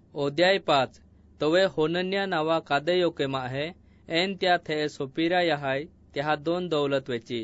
ओद्याय 5 तवे होनन्या नावा कादे योके माहे एन त्या थे सोपीरा यहाय त्या दोन दौलत वेची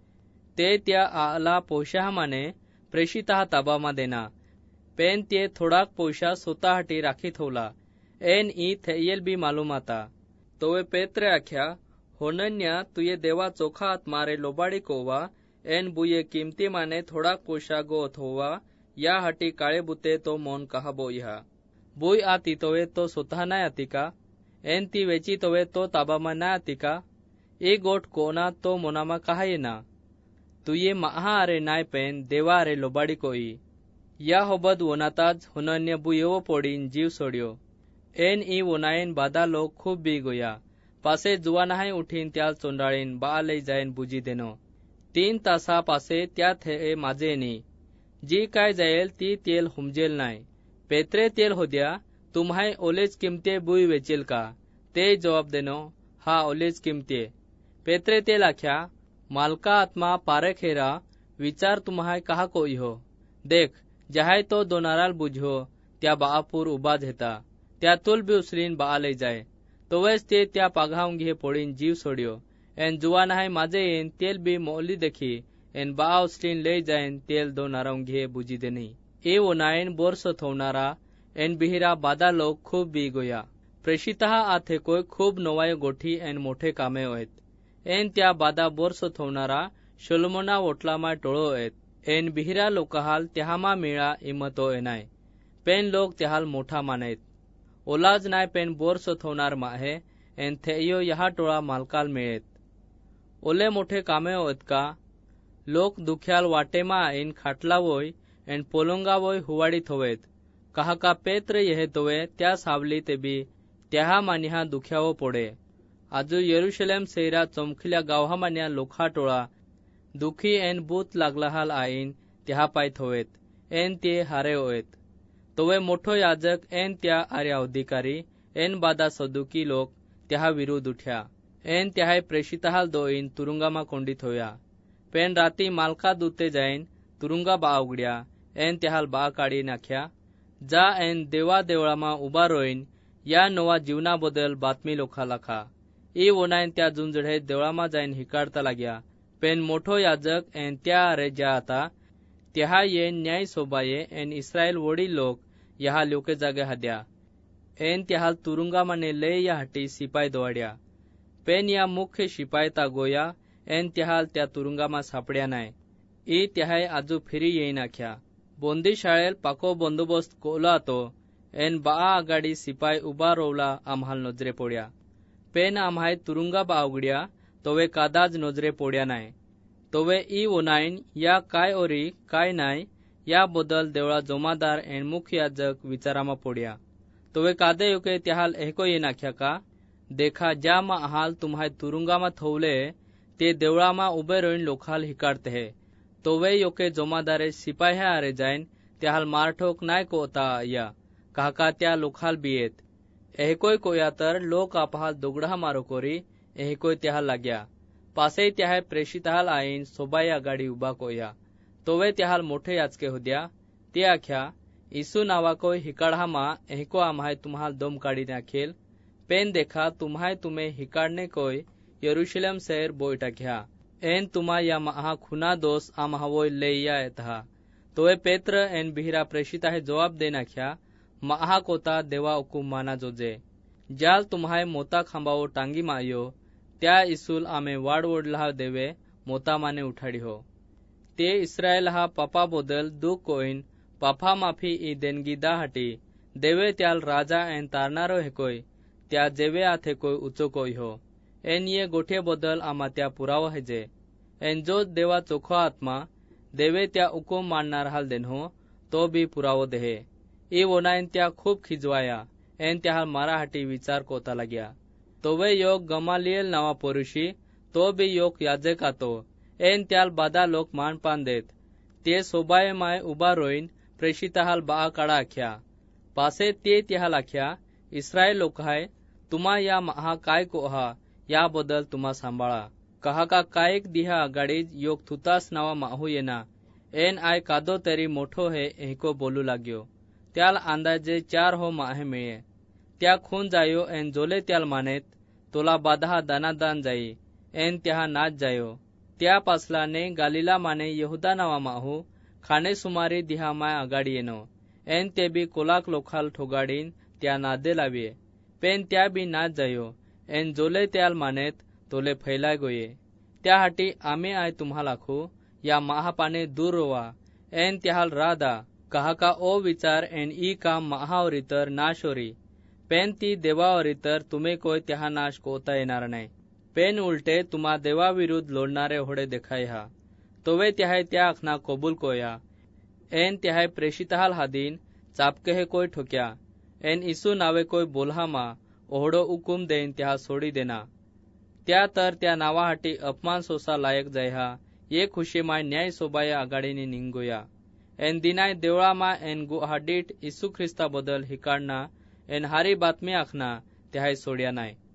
ते त्या आला पोशाह माने प्रेषिता ताबामा देना पेन ते थोडाक पोशा स्वतःटी राखी ठेवला एन ई थेयल बी मालूम आता तोवे पेत्रे आख्या होनन्या तुये देवा चोखा आत्मारे लोबाडी कोवा एन बुये किमती माने थोडाक पोशा गो थोवा या हटी काळे बुते तो मोन कहा बोया बुई आती तोवे तो स्वतः नाही आती का एन ती वेची तोवे तो ताबामा नाही आती का ए गोट कोना तो मोनामा कहा येना तुये महा अरे नाय पेन देवा अरे लोबाडी कोई या होबद वनाताज होनन्य बुयेवो पोडीन जीव सोड्यो एन ई वनायन बादा लोक खूप बी गोया पासे जुवानाहाय उठीन त्याल चोंडाळीन बालई जायन बुजी देनो 3 तासा पासे त्या थे माझेनी जी काय जायल ती तेल हुमजेल नाय पेत्रे तेल होद्या तुम्हाय ओलेज किमते बुई वेचेल का ते जवाब देनो हा ओलेज किमते पेत्रे तेल आख्या मालका आत्मा पारे खेरा विचार तुम्हाय कहा कोई हो देख जहाय तो दोनाराल बुझो त्या बापूर उबा घेता त्या तुल बी उसरीन बालई जाय तोवेच ते त्या पाघाऊन घे पोडीन जीव सोड्यो एन जुवान हाय माझे येन तेल बी मोली देखी एन बा उसरीन ले जायन तेल दोनाराऊन घे बुजी देनी ए ओनायन बोरसो थोवनारा एन बिहिरा बादा लोक खूप बी गोया प्रेषिता आथे कोय खूप नवाय गोठी एन मोठे कामे होत एन त्या बादा बोरसो थोवनारा शोलमोना वोटलामा टोळो येत एन बिहिरा लोकहाल त्याहामा मिळा इमतो एनाय पेन लोक त्याहाल मोठा मानेत ओलाज नाय पेन बोरसो थोवनार माहे एन थेयो यहा टोळा मालकाल मिळेत ओले मोठे कामे होत का लोक दुख्याल वाटेमा इन खाटला वोय एन पोलोंगा वोय हुवाडी थोवेत कहा का पेत्र यहे तोवे त्या सावली ते बी त्याहा मानिहा दुख्यावो पोडे आजू यरुशलेम सेरा चमखिल्या गावहा मान्या लोखा टोळा दुखी एन बूत लागला हाल आईन त्याहा पाय थोवेत एन ते हारे होयत तोवे मोठो याजक एन त्या आर्या अधिकारी एन बादा सदुकी लोक त्याहा विरुद्ध उठ्या एन त्याहाय प्रेषिताहाल दोईन तुरुंगामा कोंडीत होया पेन राती मालका दूते जाईन तुरुंगा बा उघड्या एन त्याहाल बा काढी नाख्या जा एन देवा देवळामा उबा रोईन या नवा जीवनाबद्दल बातमी लोखा लाखा ई वनायन त्या जुंजडे देवळामा जाईन हिकाडता लाग्या पेन मोठो याजक एन त्या आरे ज्या आता त्याहा येन न्याय सोबाये एन इस्रायल वोडी लोक यहा लोके जागे हाद्या एन त्याहाल तुरुंगा माने ले या हटी सिपाई दोवाड्या पेन या मुख्य शिपाई ता गोया एन त्याहाल त्या तुरुंगामा सापड्या नाय ई त्याहाय आजू फिरी येईन आख्या बोंदी शाळेल पाको बंदोबस्त कोला तो एन बा आगाडी सिपाई उबा रोवला आम्हाल नजरे पोड्या पेन आम्हाय तुरुंगा बा उघड्या तोवे कादाज नजरे पोड्या नाय तोवे ई वनायन या काय ओरी काय नाय या बदल देवळा जोमादार एन मुख्य याजक विचारामा पोड्या तोवे कादे योके त्याहाल एको ये नाख्या का देखा ज्या मा हाल तुम्हाय तुरुंगामा थवले ते देवळामा उबे रोईन लोखाल हिकाडते है तोवे योके जोमादारे सिपाही आरे जाईन त्याहाल मारठोक नाय कोता या काका त्या लोखाल बियेत एकोय कोया तर लोक आपहाल दोगडा मारो कोरी एकोय त्याहाल लाग्या पासे त्याहाय प्रेषिताहाल आईन सोबाई आगाडी उबा कोया तोवे त्याहाल मोठे याचके होद्या ते आख्या इसू नावा कोय हिकाडहामा एको आम्हाय तुम्हाल दम काढी नाखेल पेन देखा तुम्हाय तुम्हे हिकाडने कोय यरुशलेम शहर बोईटा घ्या एन तुमा या महा खुना दोष आम्हावोय ले या था तोवे पेत्र एन बिहिरा प्रेषिता है जवाब देना ख्या महा कोता देवा हुकुम माना जोजे जाल तुम्हाय मोता खांबावो टांगी मायो त्या इसूल आमे वाडवडला देवे मोता माने उठाडी हो ते इस्रायल हा पापा बोदल दुख कोईन पापा माफी ई देनगी दा हटी देवे त्याल राजा एन तारनारो हेकोय त्या जेवे आथे कोय उचो कोय हो एन ये गोठे बदल आमा त्या पुरावा हेजे एन जो देवा चोखो आत्मा देवे त्या हुकुम माननार हाल देन हो तो बी पुरावो देहे ई वनायन त्या खूप खिजवाया एन त्या हाल मारा हटी विचार कोता लाग्या तोवे योग गमालियल नावा पोरुषी तो बी योग याजक आतो एन त्याल बादा लोक मान पान देत ते सोबाय माय उबा रोईन प्रेषिता हाल बा काढा आख्या पासे ते त्याहाल आख्या इस्रायल लोक हाय तुमा या महा काय कोहा या बदल तुमा सांभाळा कहा का कायक दिहा आगाडी योग थुतास नावा माहू येना एन आय कादो तरी मोठो हे एको बोलू लाग्यो त्याल अंदाजे 4 हो माहे मिळे त्या खून जायो एन जोले त्याल मानेत तोला बाधा दानादान जाई एन त्या नाच जायो त्या पासलाने गालीला माने यहुदा नावा माहू खाणे सुमारी दिहामाय आगाडी येनो एन ते बी कोलाक लोखाल ठोगाडीन त्या नादे लाविये पेन त्या बी नाच जायो एन जोले त्याल मानेत तोले फैलाय गोये त्याहाटी आम्ही आय तुम्हाला खू या महापाने दूर रोवा एन त्याहाल रादा कहा का ओ विचार एन ई काम महावरितर नाशोरी पेन ती देवावरितर तुम्ही कोय त्या नाश कोता येणार नाही पेन उलटे तुम्हा देवाविरुद्ध लोडणारे होडे देखाय हा तोवे त्याहाय त्या अखना कबूल कोया एन त्याहाय प्रेषितहाल हादीन चापके हे कोय ठोक्या एन इसू नावे कोय बोलहामा ओहडो उकुम देन त्या सोडी देना त्या तर त्या नावाहाटी अपमान सोसा लायक जायहा ये खुशीमाय न्याय सोबाय आगाडीने निंगोया एन दिनाय देवळामा एन गुहाडीट इसू ख्रिस्ता बदल हिकाडना एन हारी बातमी आखना त्याहाय सोड्या नाही